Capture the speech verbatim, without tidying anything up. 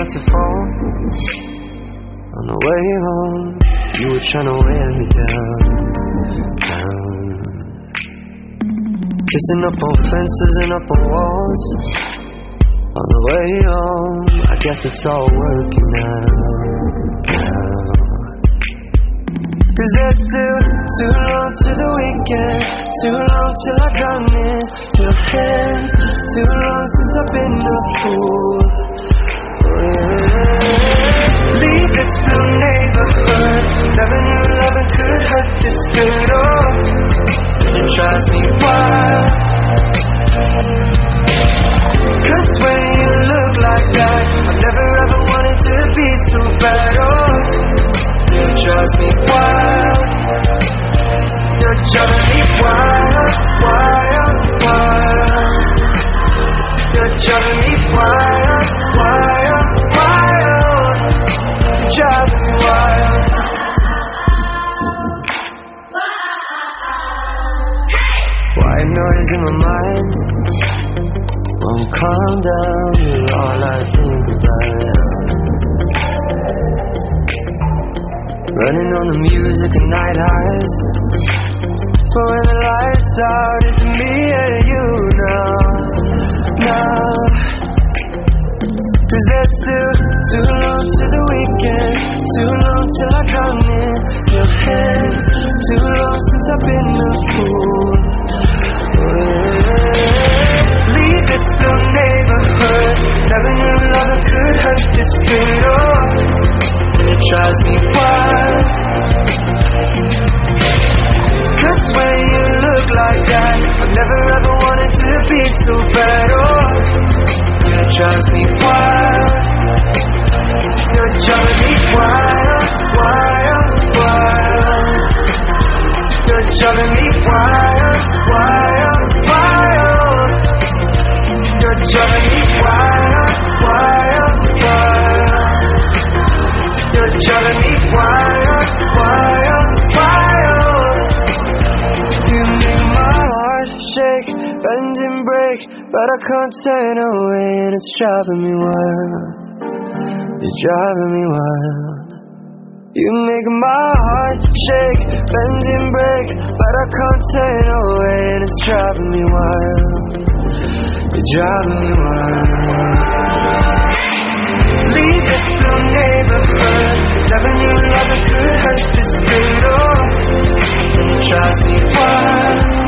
to fall. On the way home, you were trying to wear me down, down. Kissing up on fences and up on walls. On the way home, I guess it's all working now, now. Cause there's still too long to the weekend, too long till I come in your hands, too long since I've been a fool. Oh, yeah. Leave this new neighborhood, never knew loving could hurt this good. Oh, it drives me wild. Cause when you look like that, I never ever wanted to be so bad. Oh, it drives me wild. You're driving me wild, wild, wild. You're driving me wild, wild, wild. You're driving me wild. White noise in my mind. Won't calm down, you're all I think about. Running on the music and night highs. But when the lights out, it's me and you now, now. Cause there's still too long to the weekend, too long till I come in your hands, too long since I've been a fool. Oh, yeah. Leave this little neighborhood, never knew love could hurt this good. Oh, it drives me wild. Cause when you look like that, I never ever wanted to be so bad. Oh, it drives me wild. You're driving me wild, wild, wild. You're driving me wild, wild, wild. You're driving me wild, wild, wild. You're driving me wild, wild, wild. You make my heart shake, bend and break, but I can't turn away and it's driving me wild. You're driving me wild. You make my heart shake, bend and break, but I can't turn away and it's driving me wild. You're driving me wild. Leave this little neighborhood, never knew love could hurt this good. Oh, it drives me wild.